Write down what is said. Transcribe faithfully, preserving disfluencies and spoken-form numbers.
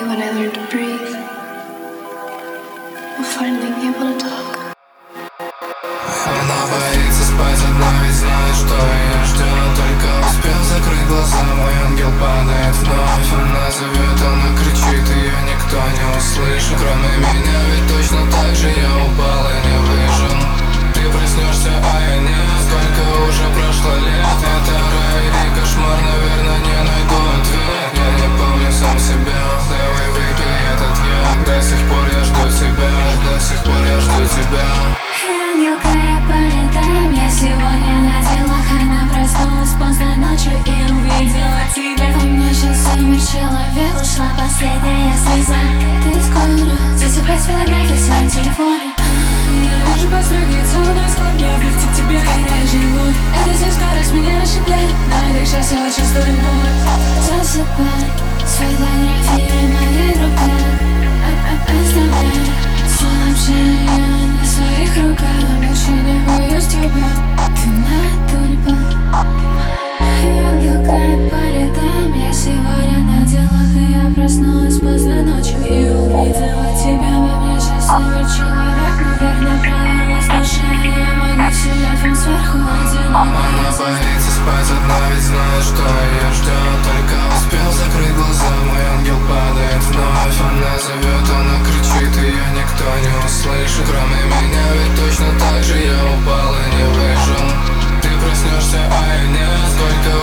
when I learned to breathe, of finally being able to talk. Она боится спать одна, ведь знает, что ее ждет. Только успел закрыть глаза, мой ангел падает вновь. Она зовет, она кричит, ее никто не услышит. Кроме меня, ведь точно так же я упал и не выжил. Ты проснешься, а я нет. Сколько уже прошло лет. Это рай или кошмар, наверное, не найду ответ. Я не помню сам себя, давай выпей этот яд. До сих пор я жду тебя, до сих пор я жду тебя. Ангелка, я по летам, я сегодня на делах. Она проснулась поздно ночью и увидела тебя. У меня сейчас умер человек, ушла последняя слеза. Ты скоро засыпать фотографии в своем телефоне. Я вижу по странице, у нас клуб, я близко к тебе, и я живу. Это вся скорость меня расщепляет, но это сейчас я очень стоит будет. Засыпай с фотографией в моих руках. Оставляй сообщения на своих руках. Больше не боюсь тебя, ты на тульпа. Ангелка, я по летам, я сегодня на делах. И я проснулась поздно ночью и увидела тебя. Во мне сейчас умер человек, наверное, провалилась душа. Я могу телефон сверху одинок. Она боится спать одна, ведь знает, что ее ждет. Только успел закрыть глаза, мой ангел падает вновь. Она зовет, она кричит, ее никто не услышит. Кроме меня, ведь точно так же я упал и не выжил. Ты проснешься, а я нет. Сколько